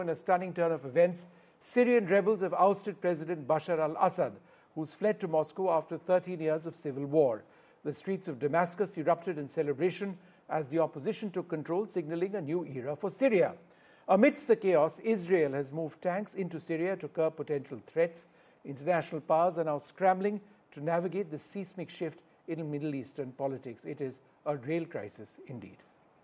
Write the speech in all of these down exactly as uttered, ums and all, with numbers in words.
In a stunning turn of events, Syrian rebels have ousted President Bashar al-Assad, who's fled to Moscow after thirteen years of civil war. The streets of Damascus erupted in celebration as the opposition took control, signaling a new era for Syria. Amidst the chaos, Israel has moved tanks into Syria to curb potential threats. International powers are now scrambling to navigate the seismic shift in Middle Eastern politics. It is a real crisis indeed.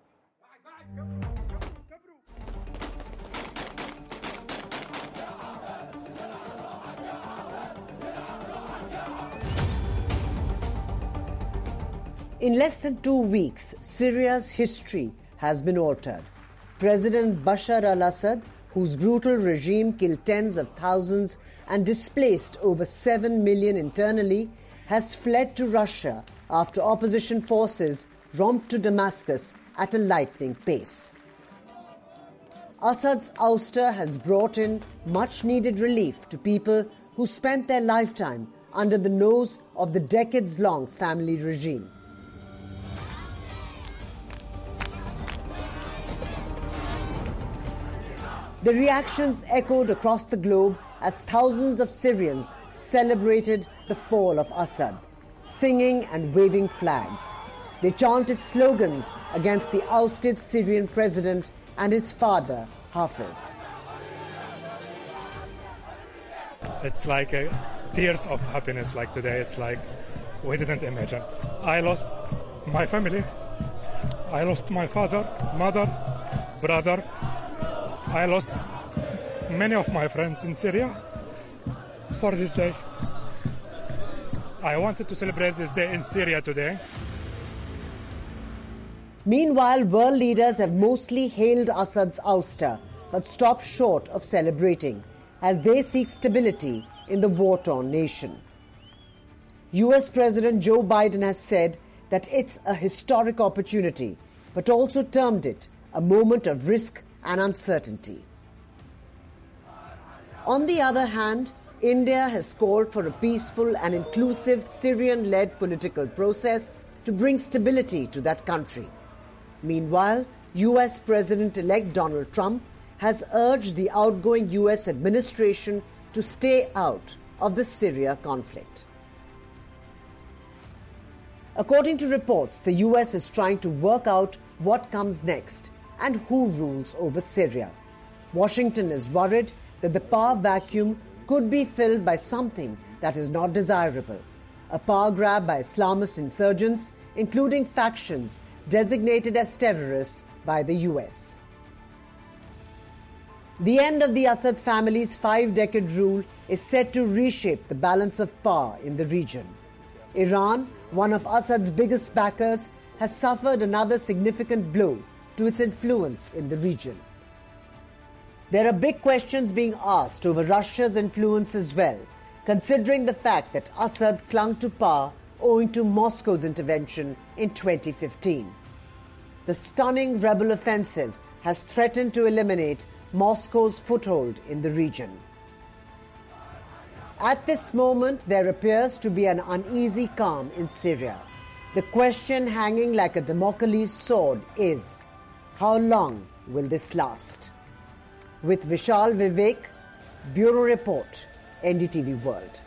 In less than two weeks, Syria's history has been altered. President Bashar al-Assad, whose brutal regime killed tens of thousands and displaced over seven million internally, has fled to Russia after opposition forces romped to Damascus at a lightning pace. Assad's ouster has brought in much-needed relief to people who spent their lifetime under the nose of the decades-long family regime. The reactions echoed across the globe as thousands of Syrians celebrated the fall of Assad, singing and waving flags. They chanted slogans against the ousted Syrian president and his father, Hafez. It's like a tears of happiness like today. It's like we didn't imagine. I lost my family. I lost my father, mother, brother. I lost many of my friends in Syria for this day. I wanted to celebrate this day in Syria today. Meanwhile, world leaders have mostly hailed Assad's ouster, but stopped short of celebrating as they seek stability in the war-torn nation. U S President Joe Biden has said that it's a historic opportunity, but also termed it a moment of risk and uncertainty. On the other hand, India has called for a peaceful and inclusive Syrian-led political process to bring stability to that country. Meanwhile, U S President-elect Donald Trump has urged the outgoing U S administration to stay out of the Syria conflict. According to reports, the U S is trying to work out what comes next and who rules over Syria. Washington is worried that the power vacuum could be filled by something that is not desirable, a power grab by Islamist insurgents, including factions designated as terrorists by the U S. The end of the Assad family's five-decade rule is set to reshape the balance of power in the region. Iran, one of Assad's biggest backers, has suffered another significant blow to its influence in the region. There are big questions being asked over Russia's influence as well, considering the fact that Assad clung to power owing to Moscow's intervention in twenty fifteen. The stunning rebel offensive has threatened to eliminate Moscow's foothold in the region. At this moment, there appears to be an uneasy calm in Syria. The question hanging like a Damocles sword is, how long will this last? With Vishal Vivek, Bureau Report, N D T V World.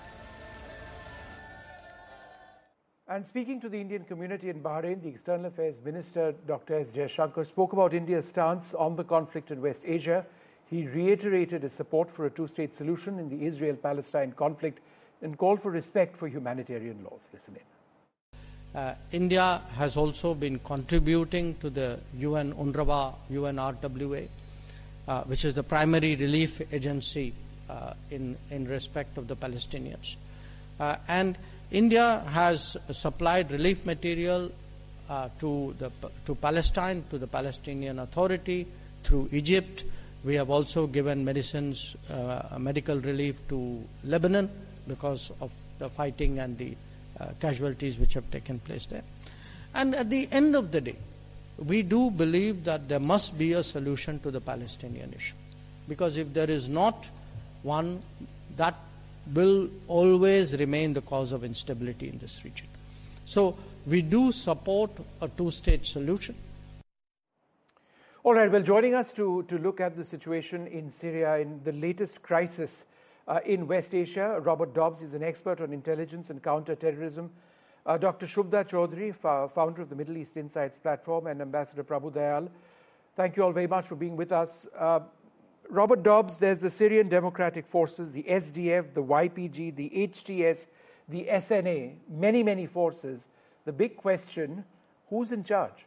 And speaking to the Indian community in Bahrain, the External Affairs Minister, Doctor S. Jaishankar, spoke about India's stance on the conflict in West Asia. He reiterated his support for a two-state solution in the Israel-Palestine conflict and called for respect for humanitarian laws. Listen in. Uh, India has also been contributing to the U N UNRWA, U N R W A, uh, which is the primary relief agency uh, in, in respect of the Palestinians. Uh, and India has supplied relief material uh, to the to Palestine, to the Palestinian Authority, through Egypt. We have also given medicines, uh, medical relief to Lebanon because of the fighting and the uh, casualties which have taken place there. And at the end of the day, we do believe that there must be a solution to the Palestinian issue. Because if there is not one, that will always remain the cause of instability in this region. So we do support a two-state solution. All right, well, joining us to, to look at the situation in Syria, in the latest crisis uh, in West Asia, Robert Dobbs is an expert on intelligence and counter-terrorism. Uh, Doctor Shubhda Chaudhary, founder of the Middle East Insights platform, and Ambassador Prabhu Dayal. Thank you all very much for being with us. Uh, Robert Dobbs, there's the Syrian Democratic Forces, the S D F, the Y P G, the H T S, the S N A, many, many forces. The big question, who's in charge?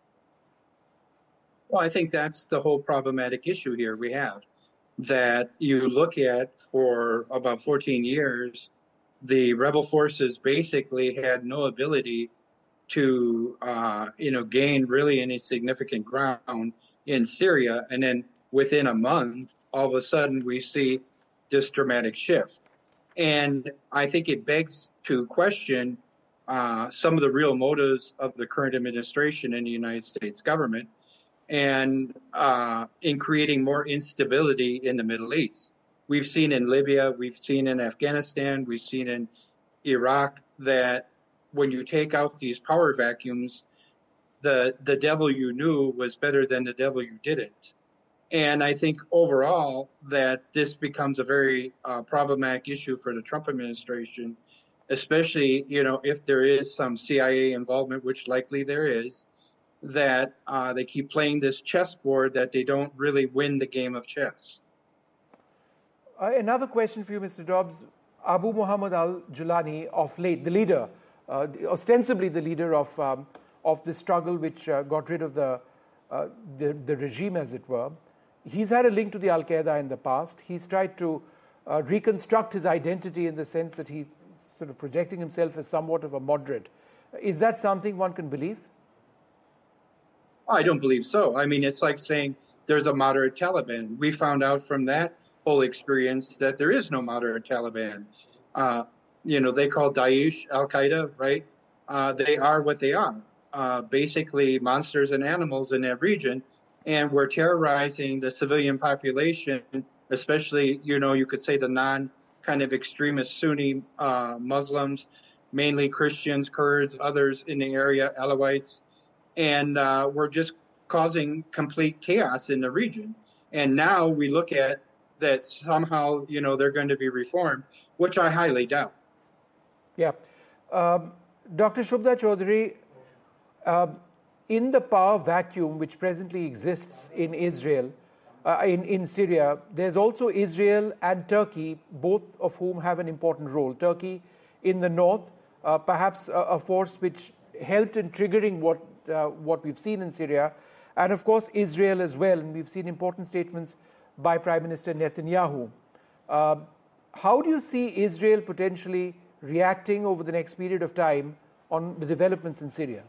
Well, I think that's the whole problematic issue here we have, that you look at for about fourteen years, the rebel forces basically had no ability to, uh, you know, gain really any significant ground in Syria. And then within a month, all of a sudden we see this dramatic shift. And I think it begs to question uh, some of the real motives of the current administration in the United States government, and uh, in creating more instability in the Middle East. We've seen in Libya, we've seen in Afghanistan, we've seen in Iraq that when you take out these power vacuums, the, the devil you knew was better than the devil you didn't. And I think overall that this becomes a very uh, problematic issue for the Trump administration, especially, you know, if there is some C I A involvement, which likely there is, that uh, they keep playing this chessboard, that they don't really win the game of chess. Uh, another question for you, Mister Dobbs. Abu Muhammad al-Julani, of late, the leader, uh, ostensibly the leader of um, of the struggle which uh, got rid of the, uh, the the regime, as it were, he's had a link to the Al-Qaeda in the past. He's tried to uh, reconstruct his identity in the sense that he's sort of projecting himself as somewhat of a moderate. Is that something one can believe? I don't believe so. I mean, it's like saying there's a moderate Taliban. We found out from that whole experience that there is no moderate Taliban. Uh, you know, they call Daesh Al-Qaeda, right? Uh, they are what they are, uh, basically monsters and animals in that region. And we're terrorizing the civilian population, especially, you know, you could say the non kind of extremist Sunni uh, Muslims, mainly Christians, Kurds, others in the area, Alawites. And uh, we're just causing complete chaos in the region. And now we look at that somehow, you know, they're going to be reformed, which I highly doubt. Yeah. Um, Doctor Shubhda Chaudhary, uh, in the power vacuum which presently exists in Israel, uh, in, in Syria, there's also Israel and Turkey, both of whom have an important role. Turkey in the north, uh, perhaps a, a force which helped in triggering what Uh, what we've seen in Syria, and of course Israel as well, and we've seen important statements by Prime Minister Netanyahu. Uh, how do you see Israel potentially reacting over the next period of time on the developments in Syria?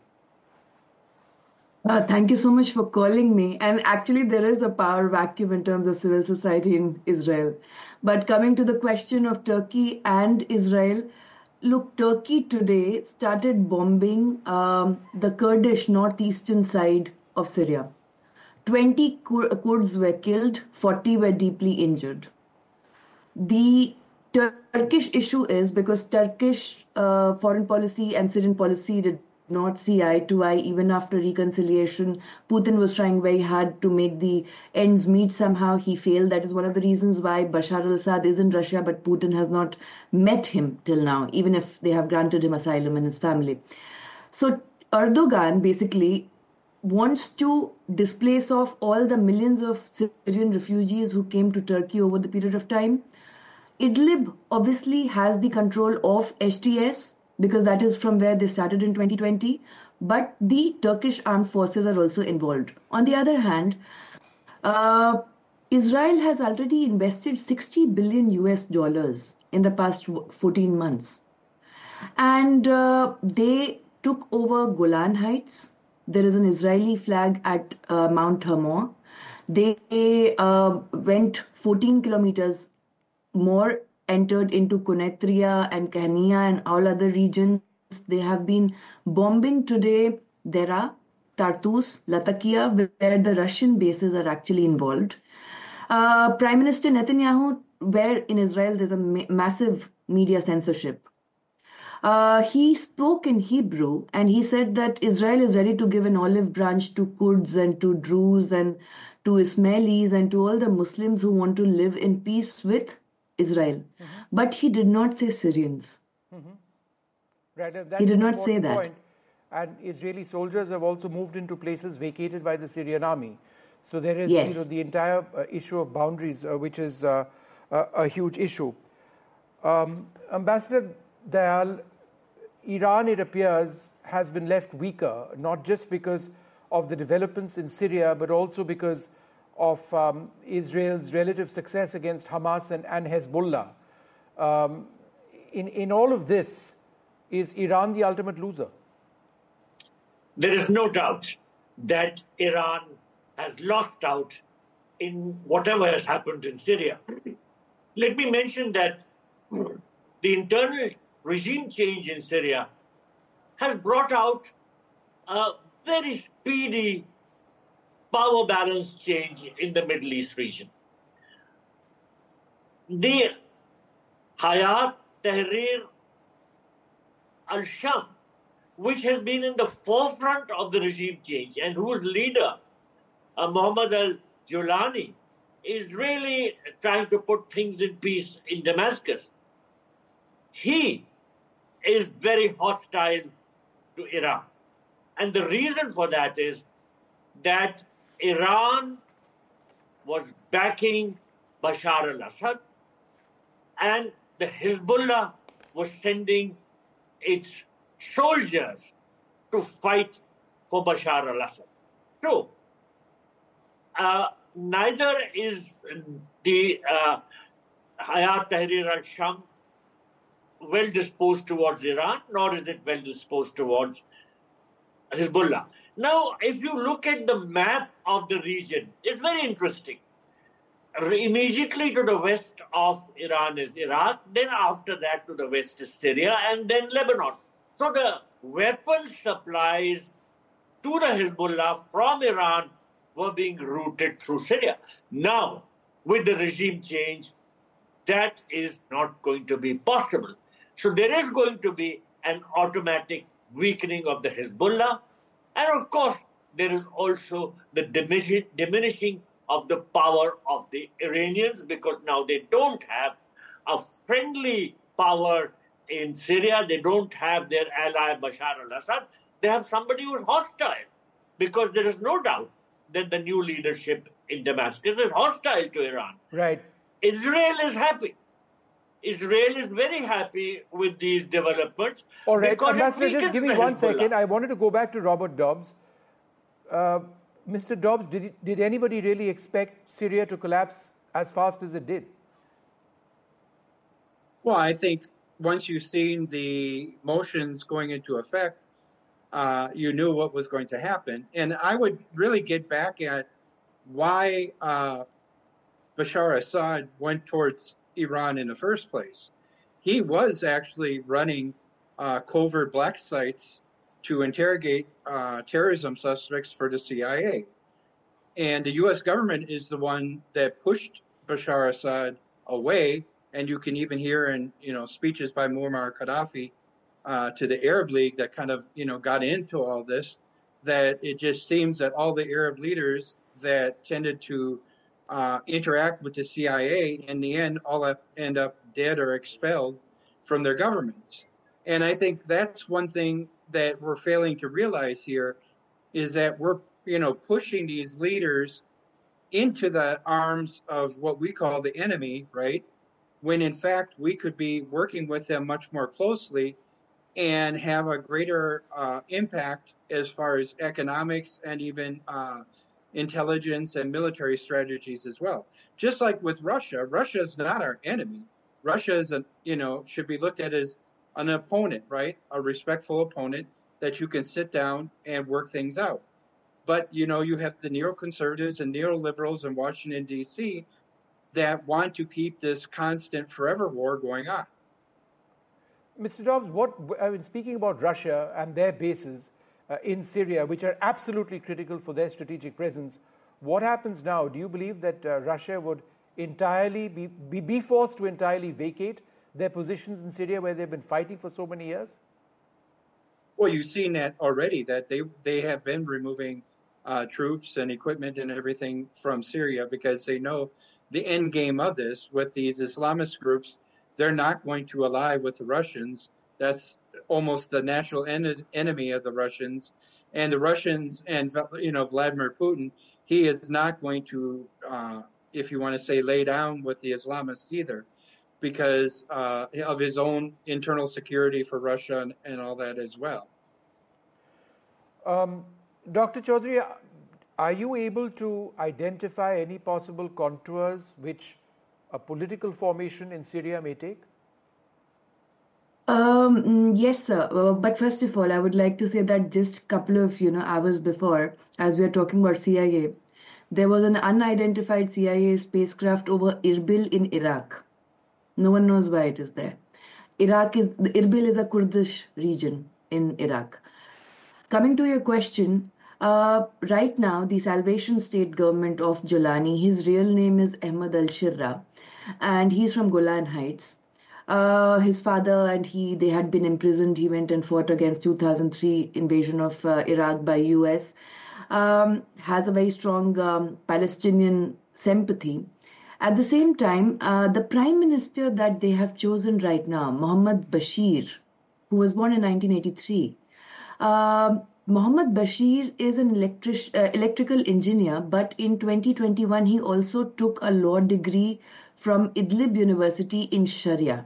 Uh, thank you so much for calling me. And actually, there is a power vacuum in terms of civil society in Israel. But coming to the question of Turkey and Israel, look, Turkey today started bombing um, the Kurdish northeastern side of Syria. twenty Kur- Kurds were killed, forty were deeply injured. The Tur- Turkish issue is because Turkish uh, foreign policy and Syrian policy did not see eye to eye even after reconciliation. Putin was trying very hard to make the ends meet somehow. He failed. That is one of the reasons why Bashar al-Assad is in Russia, but Putin has not met him till now, even if they have granted him asylum and his family. So Erdogan basically wants to displace off all the millions of Syrian refugees who came to Turkey over the period of time. Idlib obviously has the control of H T S, because that is from where they started in twenty twenty, but the Turkish armed forces are also involved. On the other hand, uh, Israel has already invested sixty billion U S dollars in the past fourteen months. And uh, they took over Golan Heights. There is an Israeli flag at uh, Mount Hermon. They uh, went fourteen kilometers more, entered into Kunetria and Kahania and all other regions. They have been bombing today Dera, Tartus, Latakia, where the Russian bases are actually involved. Uh, Prime Minister Netanyahu, where in Israel there's a ma- massive media censorship. Uh, he spoke in Hebrew, and he said that Israel is ready to give an olive branch to Kurds and to Druze and to Ismailis and to all the Muslims who want to live in peace with Israel. Mm-hmm. But he did not say Syrians. Mm-hmm. Right, that's he did an not say that. Point. And Israeli soldiers have also moved into places vacated by the Syrian army. So there is, yes. you know, the entire uh, issue of boundaries, uh, which is uh, a, a huge issue. Um, Ambassador Dayal, Iran, it appears, has been left weaker, not just because of the developments in Syria, but also because of um, Israel's relative success against Hamas and, and Hezbollah. Um, in, in all of this, is Iran the ultimate loser? There is no doubt that Iran has lost out in whatever has happened in Syria. Let me mention that the internal regime change in Syria has brought out a very speedy power balance change in the Middle East region. The Hayat Tahrir al-Sham, which has been in the forefront of the regime change and whose leader, uh, Mohammad al-Julani, is really trying to put things in peace in Damascus. He is very hostile to Iran. And the reason for that is that Iran was backing Bashar al-Assad, and the Hezbollah was sending its soldiers to fight for Bashar al-Assad. So, uh, neither is the uh, Hayat Tahrir al-Sham well disposed towards Iran, nor is it well disposed towards Hezbollah. Now, if you look at the map of the region, it's very interesting. Immediately to the west of Iran is Iraq, then after that to the west is Syria, and then Lebanon. So the weapon supplies to the Hezbollah from Iran were being routed through Syria. Now, with the regime change, that is not going to be possible. So there is going to be an automatic weakening of the Hezbollah. And of course, there is also the diminishing of the power of the Iranians, because now they don't have a friendly power in Syria. They don't have their ally Bashar al-Assad. They have somebody who is hostile, because there is no doubt that the new leadership in Damascus is hostile to Iran. Right. Israel is happy. Israel is very happy with these developments. All right, Ambassador, just give me one second. I wanted to go back to Robert Dobbs. Uh, Mister Dobbs, did, did anybody really expect Syria to collapse as fast as it did? Well, I think once you've seen the motions going into effect, uh, you knew what was going to happen. And I would really get back at why uh, Bashar Assad went towards Iran in the first place. He was actually running uh, covert black sites to interrogate uh, terrorism suspects for the C I A. And the U S government is the one that pushed Bashar Assad away. And you can even hear in, you know, speeches by Muammar Gaddafi uh, to the Arab League that kind of, you know, got into all this, that it just seems that all the Arab leaders that tended to uh, interact with the C I A in the end all end up dead or expelled from their governments. And I think that's one thing that we're failing to realize here, is that we're, you know, pushing these leaders into the arms of what we call the enemy, right? When in fact we could be working with them much more closely and have a greater uh, impact as far as economics and even uh, intelligence and military strategies as well. Just like with Russia, Russia is not our enemy. Russia is, a, you know, should be looked at as an opponent, right? A respectful opponent that you can sit down and work things out. But, you know, you have the neoconservatives and neoliberals in Washington, D C that want to keep this constant forever war going on. Mister Dobbs, what, I mean, speaking about Russia and their bases uh, in Syria, which are absolutely critical for their strategic presence, what happens now? Do you believe that uh, Russia would entirely be, be, be forced to entirely vacate their positions in Syria where they've been fighting for so many years? Well, you've seen that already, that they, they have been removing uh, troops and equipment and everything from Syria because they know the end game of this with these Islamist groups. They're not going to ally with the Russians. That's almost the natural en- enemy of the Russians. And the Russians and, you know, Vladimir Putin, he is not going to, uh, if you want to say, lay down with the Islamists either, because uh, of his own internal security for Russia and, and all that as well. Um, Doctor Chaudhary, are you able to identify any possible contours which a political formation in Syria may take? Um, yes, sir. Uh, but first of all, I would like to say that just a couple of you know hours before, as we are talking about C I A, there was an unidentified C I A spacecraft over Erbil in Iraq. No one knows why it is there. Iraq is Erbil is a Kurdish region in Iraq. Coming to your question, uh, right now the Salvation State government of Jolani, his real name is Ahmad al-Shirra, and he's from Golan Heights. Uh, his father and he, they had been imprisoned. He went and fought against two thousand three invasion of uh, Iraq by U S. Um, has a very strong um, Palestinian sympathy. At the same time, uh, the prime minister that they have chosen right now, Mohammed Bashir, who was born in nineteen eighty-three, uh, Mohammed Bashir is an electric, uh, electrical engineer, but in twenty twenty-one, he also took a law degree from Idlib University in Sharia.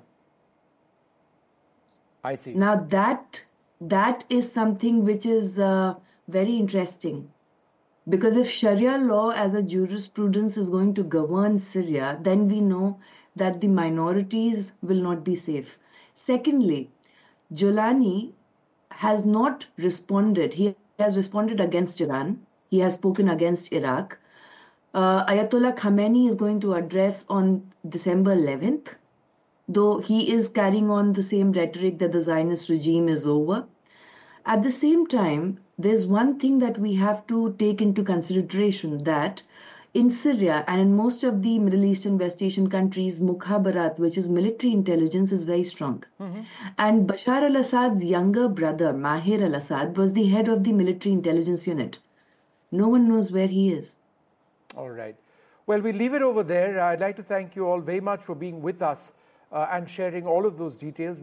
I see. Now that that is something which is uh, very interesting, because if Sharia law as a jurisprudence is going to govern Syria, then we know that the minorities will not be safe. Secondly, Jolani has not responded. He has responded against Iran. He has spoken against Iraq. Uh, Ayatollah Khamenei is going to address on December eleventh, though he is carrying on the same rhetoric that the Zionist regime is over. At the same time, there's one thing that we have to take into consideration, that in Syria and in most of the Middle East and West Asian countries, Mukhabarat, which is military intelligence, is very strong. Mm-hmm. And Bashar al-Assad's younger brother, Maher al-Assad, was the head of the military intelligence unit. No one knows where he is. All right. Well, we'll leave it over there. I'd like to thank you all very much for being with us uh, and sharing all of those details.